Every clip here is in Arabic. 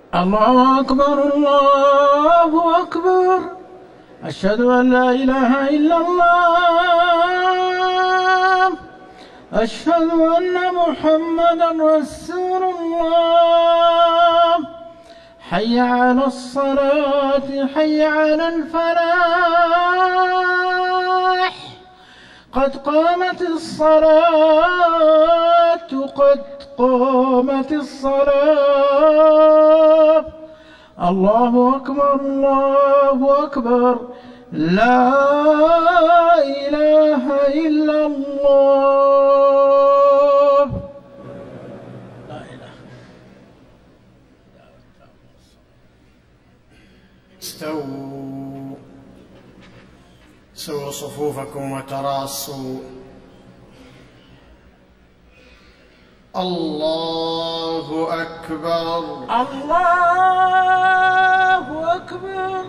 الله أكبر الله أكبر. أشهد أن لا إله إلا الله. أشهد أن محمدا رسول الله. حي على الصلاة حي على الفلاح. قد قامت الصلاة قد قامت الصلاة. الله أكبر الله أكبر. لا إله إلا الله. لا إله. استووا سووا صفوفكم وتراصوا. الله أكبر الله أكبر.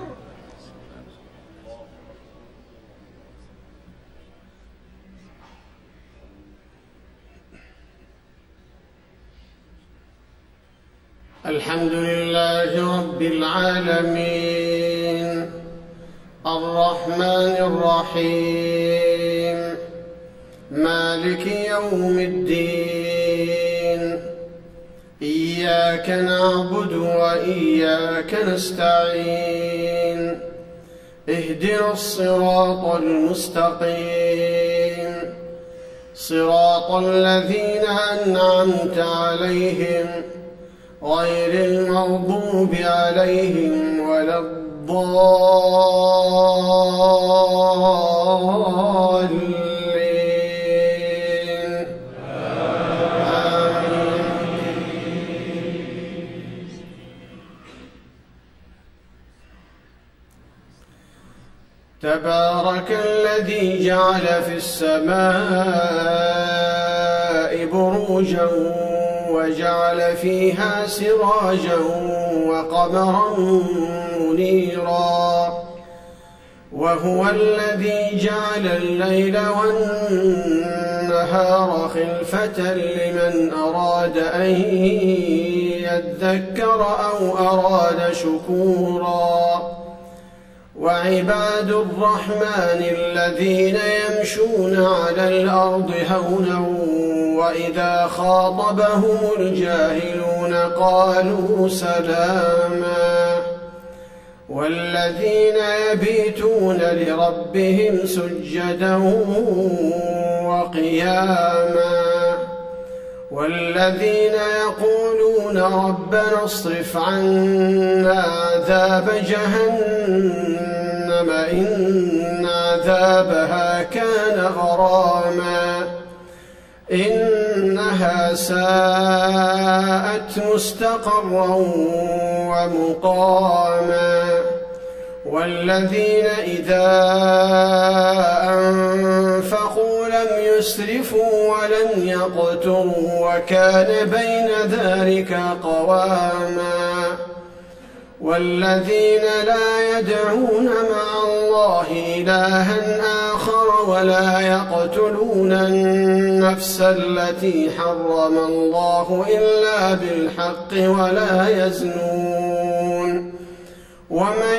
الحمد لله رب العالمين الرحمن الرحيم مالك يوم الدين. إياك نعبد وإياك نستعين. اهدنا الصراط المستقيم صراط الذين أنعمت عليهم غير المغضوب عليهم ولا الضالين. آمين. تبارك الذي جعل في السماء بروجا وجعل فيها سراجا وقمرا منيرا. وهو الذي جعل الليل والنهار خلفة لمن أراد أن يذكر أو أراد شكورا. وعباد الرحمن الذين يمشون على الأرض هونا وإذا خاطبهم الجاهلون قالوا سلاما. والذين يبيتون لربهم سجدا وقياما. والذين يقولون ربنا اصرف عنا عذاب جهنم إن عذابها كان غراما إنها ساءت مستقرا ومقاما. والذين إذا أنفقوا لم يسرفوا ولم يقتروا وكان بين ذلك قواما. والذين لا يدعون مع الله إلها آخر ولا يقتلون النفس التي حرم الله إلا بالحق ولا يزنون. ومن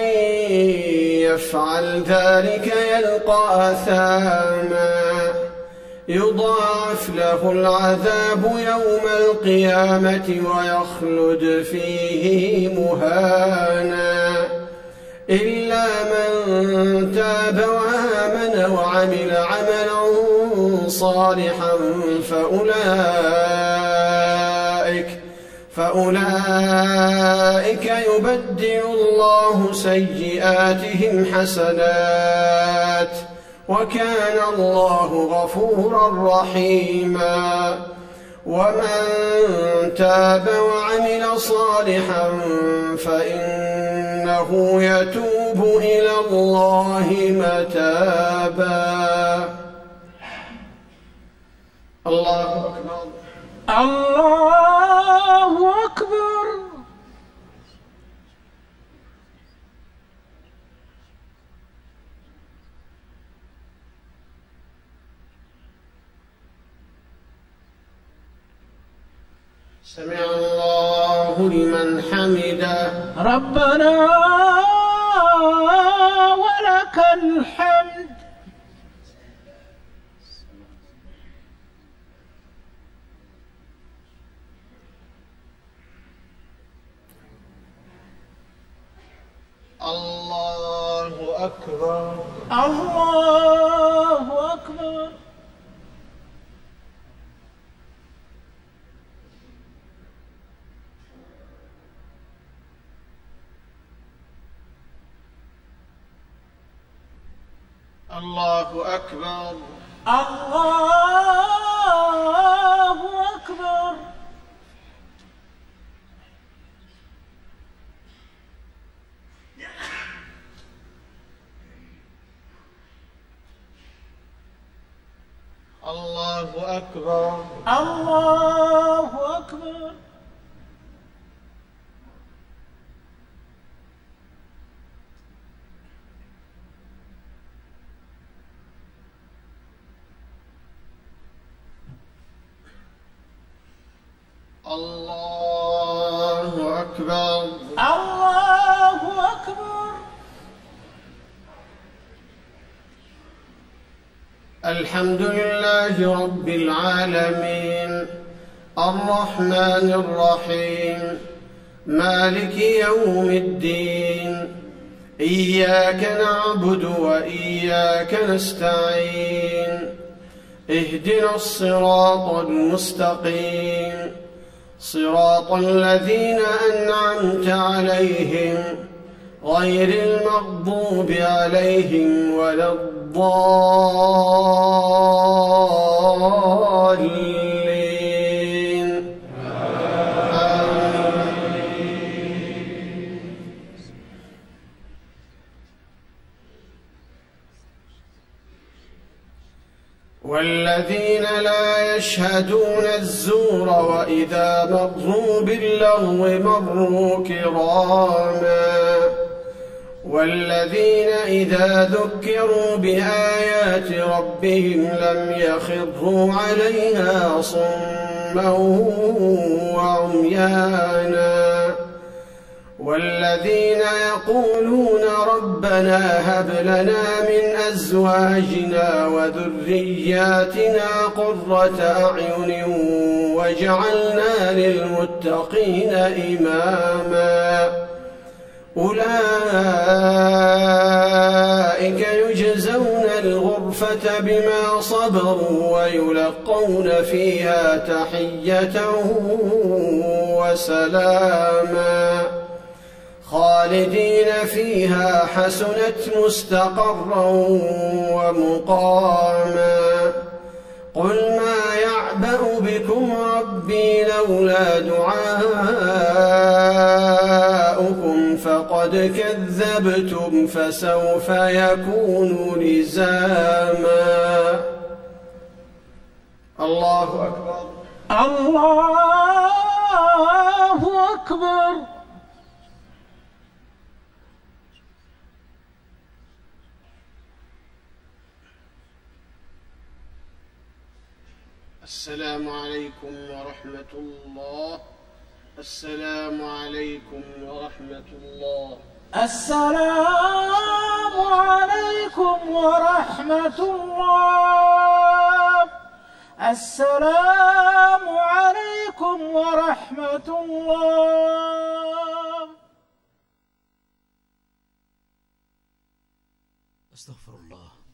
يفعل ذلك يلقى أثاما يضاعف له العذاب يوم القيامة ويخلد فيه مهانا إلا من تاب وآمن وعمل عملا صالحا فأولئك يبدل الله سيئاتهم حسنات وكان الله غفورا رحيما. ومن تاب وعمل صالحا فإنه يتوب إلى الله متابا. الله أكبر الله أكبر. سمع الله الله لمن حمده. ربنا ولك الحمد. الله أكبر. الله أكبر. الله أكبر. الله أكبر. الله أكبر. الله أكبر. الله أكبر. الله أكبر. الحمد لله رب العالمين الرحمن الرحيم مالك يوم الدين إياك نعبد وإياك نستعين اهدنا الصراط المستقيم صراط الذين أنعمت عليهم غير المغضوب عليهم ولا الضالين. والذين لا يشهدون الزور وإذا مروا باللغو مروا كراما والذين إذا ذكروا بآيات ربهم لم يخروا عليها صما وعميانا والذين يقولون ربنا هب لنا من أزواجنا وذرياتنا قرة أعين واجعلنا للمتقين إماما أولئك يجزون الغرفة بما صبروا ويلقون فيها تحية وسلاما خالدين فيها حسنت مستقرا ومقاما قل ما يعبأ بكم ربي لولا دعاؤكم فقد كذبتم فسوف يكون لزاما. الله أكبر. الله أكبر. السلام عليكم ورحمة الله. السلام عليكم ورحمة الله. السلام عليكم ورحمة الله. السلام عليكم ورحمة الله. أستغفر الله.